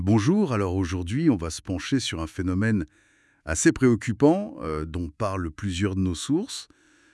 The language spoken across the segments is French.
Bonjour, alors aujourd'hui on va se pencher sur un phénomène assez préoccupant dont parlent plusieurs de nos sources,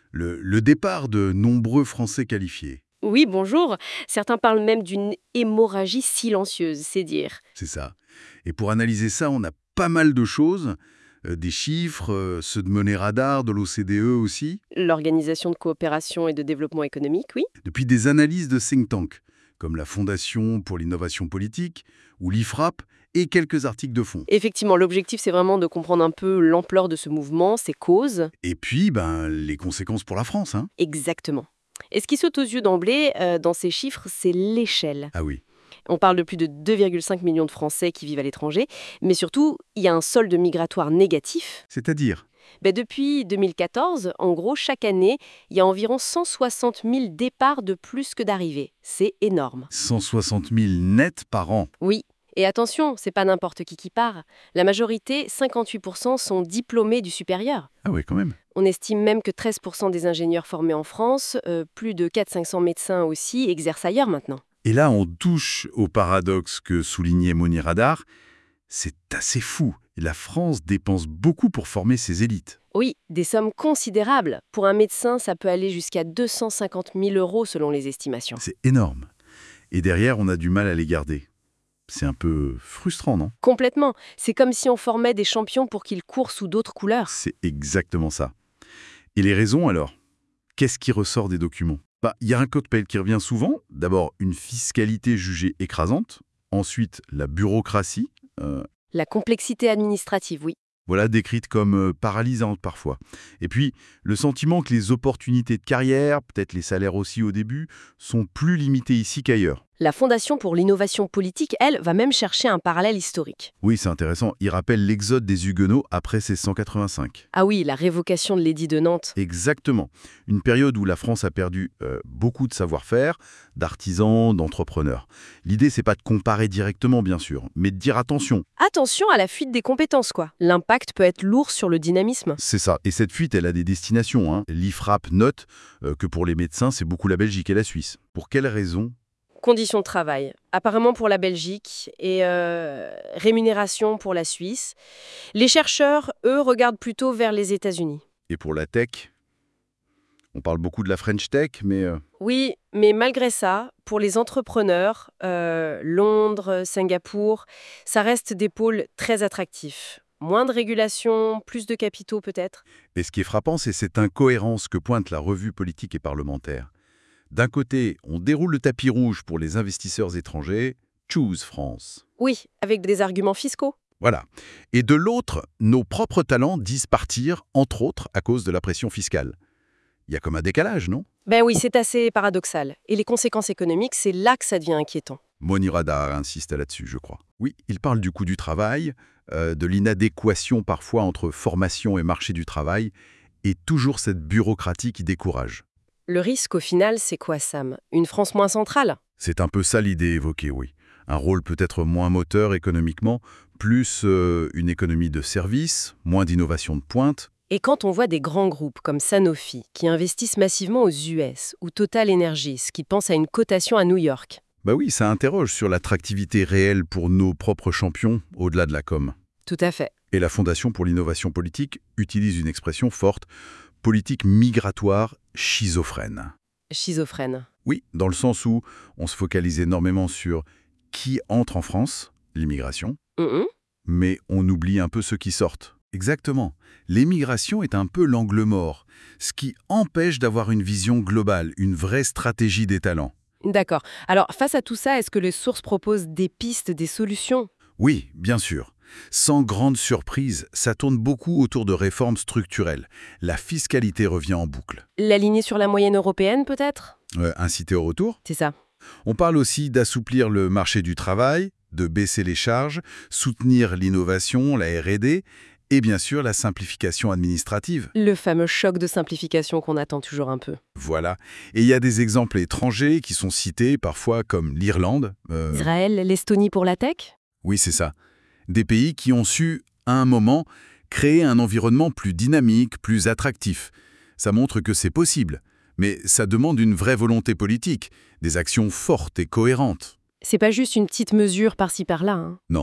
le départ de nombreux Français qualifiés. Oui, bonjour. Certains parlent même d'une hémorragie silencieuse, c'est dire. C'est ça. Et pour analyser ça, on a pas mal de choses, des chiffres, ceux de Money Radar, de l'OCDE aussi, L'Organisation de coopération et de développement économique, oui. depuis des analyses de think tanks, comme la Fondation pour l'innovation politique ou l'IFRAP, et quelques articles de fond. Effectivement, l'objectif, c'est vraiment de comprendre un peu l'ampleur de ce mouvement, ses causes. Et puis, les conséquences pour la France, hein. Exactement. Et ce qui saute aux yeux d'emblée dans ces chiffres, c'est l'échelle. Ah oui. On parle de plus de 2,5 millions de Français qui vivent à l'étranger, mais surtout, il y a un solde migratoire négatif. C'est-à-dire Depuis 2014, en gros, chaque année, il y a environ 160 000 départs de plus que d'arrivées. C'est énorme. 160 000 nets par an. Oui. Et attention, c'est pas n'importe qui part. La majorité, 58%, sont diplômés du supérieur. Ah oui, quand même. On estime même que 13% des ingénieurs formés en France, plus de 400-500 médecins aussi, exercent ailleurs maintenant. Et là, on touche au paradoxe que soulignait Moni Radar. C'est assez fou. La France dépense beaucoup pour former ses élites. Oui, des sommes considérables. Pour un médecin, ça peut aller jusqu'à 250 000 euros selon les estimations. C'est énorme. Et derrière, on a du mal à les garder. C'est un peu frustrant, non? Complètement. C'est comme si on formait des champions pour qu'ils courent sous d'autres couleurs. C'est exactement ça. Et les raisons, alors? Qu'est-ce qui ressort des documents? Il y a un code PEL qui revient souvent. D'abord, une fiscalité jugée écrasante. Ensuite, la bureaucratie. La complexité administrative, oui. Voilà, décrite comme paralysante parfois. Et puis, le sentiment que les opportunités de carrière, peut-être les salaires aussi au début, sont plus limités ici qu'ailleurs. La Fondation pour l'innovation politique, elle, va même chercher un parallèle historique. Oui, c'est intéressant. Il rappelle l'exode des Huguenots après 1685. Ah oui, la révocation de l'édit de Nantes. Exactement. Une période où la France a perdu beaucoup de savoir-faire, d'artisans, d'entrepreneurs. L'idée, c'est pas de comparer directement, bien sûr, mais de dire attention. Attention à la fuite des compétences, quoi. L'impact peut être lourd sur le dynamisme. C'est ça. Et cette fuite, elle a des destinations, hein. L'IFRAP note que pour les médecins, c'est beaucoup la Belgique et la Suisse. Pour quelles raisons? Conditions de travail, apparemment pour la Belgique, et rémunération pour la Suisse. Les chercheurs, eux, regardent plutôt vers les États-Unis. Et pour la tech? On parle beaucoup de la French Tech, mais Oui, mais malgré ça, pour les entrepreneurs, Londres, Singapour, ça reste des pôles très attractifs. Moins de régulation, plus de capitaux peut-être. et ce qui est frappant, c'est cette incohérence que pointe la revue politique et parlementaire. D'un côté, on déroule le tapis rouge pour les investisseurs étrangers, Choose France. Oui, avec des arguments fiscaux. Voilà. Et de l'autre, nos propres talents disent partir, entre autres, à cause de la pression fiscale. Il y a comme un décalage, non? Ben oui, c'est assez paradoxal. Et les conséquences économiques, c'est là que ça devient inquiétant. Moni Radar insiste là-dessus, je crois. Oui, il parle du coût du travail, de l'inadéquation parfois entre formation et marché du travail, et toujours cette bureaucratie qui décourage. Le risque, au final, c'est quoi, Sam? Une France moins centrale? C'est un peu ça l'idée évoquée, oui. Un rôle peut-être moins moteur économiquement, plus une économie de services, moins d'innovation de pointe. Et quand on voit des grands groupes comme Sanofi qui investissent massivement aux US ou Total Energies qui pensent à une cotation à New York. Bah oui, ça interroge sur l'attractivité réelle pour nos propres champions, au-delà de la com. Tout à fait. Et la Fondation pour l'innovation politique utilise une expression forte, politique migratoire schizophrène. Schizophrène. Oui, dans le sens où on se focalise énormément sur qui entre en France, l'immigration, Mhm. mais on oublie un peu ceux qui sortent. Exactement. L'émigration est un peu l'angle mort, ce qui empêche d'avoir une vision globale, une vraie stratégie des talents. D'accord. Alors, face à tout ça, est-ce que les sources proposent des pistes, des solutions? Oui, bien sûr. Sans grande surprise, ça tourne beaucoup autour de réformes structurelles. La fiscalité revient en boucle. L'aligner sur la moyenne européenne, peut-être? Inciter au retour. C'est ça. On parle aussi d'assouplir le marché du travail, de baisser les charges, soutenir l'innovation, la R&D, et bien sûr la simplification administrative. Le fameux choc de simplification qu'on attend toujours un peu. Voilà. Et il y a des exemples étrangers qui sont cités parfois comme l'Irlande. Israël, l'Estonie pour la tech? Oui, c'est ça. Des pays qui ont su, à un moment, créer un environnement plus dynamique, plus attractif. Ça montre que c'est possible. Mais ça demande une vraie volonté politique, des actions fortes et cohérentes. C'est pas juste une petite mesure par-ci par-là, hein. Non,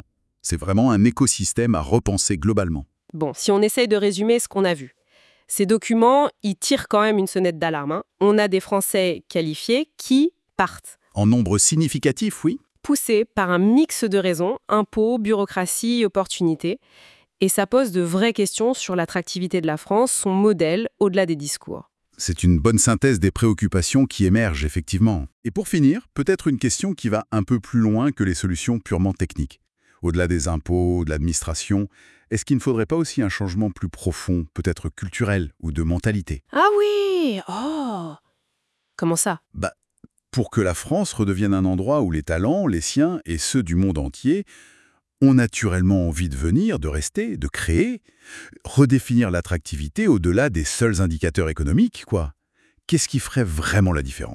C'est vraiment un écosystème à repenser globalement. Bon, si on essaye de résumer ce qu'on a vu. Ces documents, ils tirent quand même une sonnette d'alarme, hein. On a des Français qualifiés qui partent, En nombre significatif, oui. poussés par un mix de raisons, impôts, bureaucratie, opportunités. Et ça pose de vraies questions sur l'attractivité de la France, son modèle, au-delà des discours. C'est une bonne synthèse des préoccupations qui émergent, effectivement. Et pour finir, peut-être une question qui va un peu plus loin que les solutions purement techniques. Au-delà des impôts, de l'administration, est-ce qu'il ne faudrait pas aussi un changement plus profond, peut-être culturel ou de mentalité? Ah oui! Oh! Comment ça? Pour que la France redevienne un endroit où les talents, les siens et ceux du monde entier, ont naturellement envie de venir, de rester, de créer, redéfinir l'attractivité au-delà des seuls indicateurs économiques, quoi. Qu'est-ce qui ferait vraiment la différence?